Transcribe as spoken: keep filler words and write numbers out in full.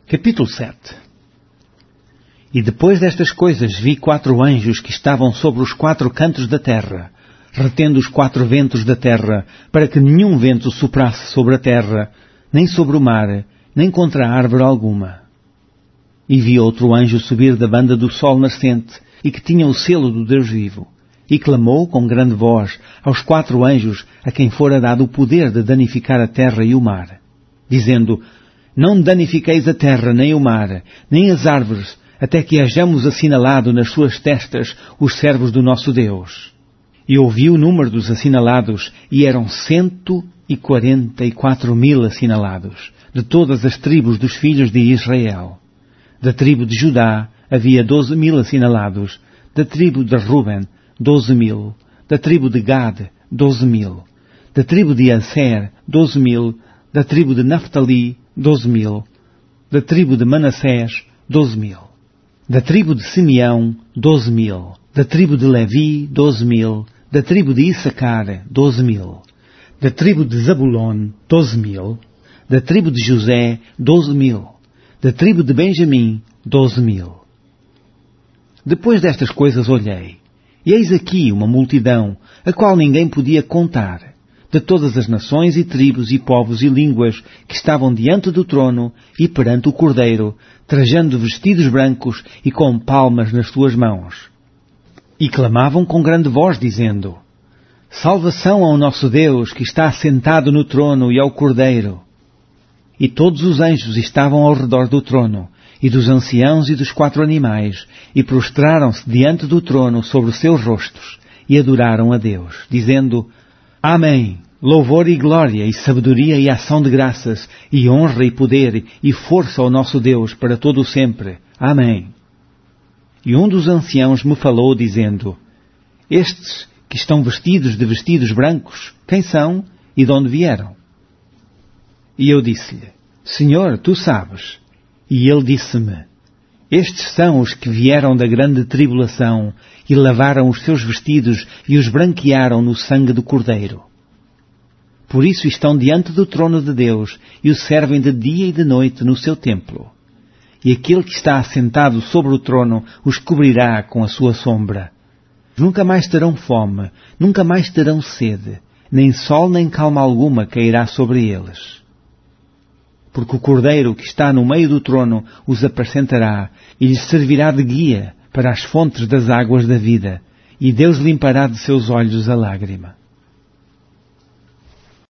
Capítulo sete. E depois destas coisas vi quatro anjos que estavam sobre os quatro cantos da terra, retendo os quatro ventos da terra, para que nenhum vento soprasse sobre a terra, nem sobre o mar, nem contra árvore alguma. E vi outro anjo subir da banda do sol nascente, e que tinha o selo do Deus vivo, e clamou com grande voz aos quatro anjos a quem fora dado o poder de danificar a terra e o mar, dizendo: Não danifiqueis a terra, nem o mar, nem as árvores, até que hajamos assinalado nas suas testas os servos do nosso Deus. E ouvi o número dos assinalados, e eram cento e quarenta e quatro mil assinalados, de todas as tribos dos filhos de Israel. Da tribo de Judá havia doze mil assinalados, da tribo de Ruben, doze mil, da tribo de Gad, doze mil, da tribo de Aser, doze mil, da tribo de Naftali, doze mil, da tribo de Manassés, doze mil, da tribo de Simeão, doze mil, da tribo de Levi, doze mil, da tribo de Issacar, doze mil, da tribo de Zabulon, doze mil, da tribo de José, doze mil, da tribo de Benjamim, doze mil. Depois destas coisas olhei, e eis aqui uma multidão, a qual ninguém podia contar, de todas as nações e tribos e povos e línguas que estavam diante do trono e perante o Cordeiro, trajando vestidos brancos e com palmas nas suas mãos. E clamavam com grande voz, dizendo: Salvação ao nosso Deus, que está assentado no trono, e ao Cordeiro. E todos os anjos estavam ao redor do trono, e dos anciãos e dos quatro animais, e prostraram-se diante do trono sobre os seus rostos, e adoraram a Deus, dizendo: Amém. Louvor e glória e sabedoria e ação de graças e honra e poder e força ao nosso Deus para todo o sempre. Amém. E um dos anciãos me falou dizendo: Estes que estão vestidos de vestidos brancos, quem são e de onde vieram? E eu disse-lhe: Senhor, tu sabes. E ele disse-me: Estes são os que vieram da grande tribulação e lavaram os seus vestidos e os branquearam no sangue do Cordeiro. Por isso estão diante do trono de Deus e o servem de dia e de noite no seu templo. E aquele que está assentado sobre o trono os cobrirá com a sua sombra. Nunca mais terão fome, nunca mais terão sede, nem sol nem calma alguma cairá sobre eles. Porque o Cordeiro que está no meio do trono os apacentará e lhes servirá de guia para as fontes das águas da vida, e Deus limpará de seus olhos a lágrima.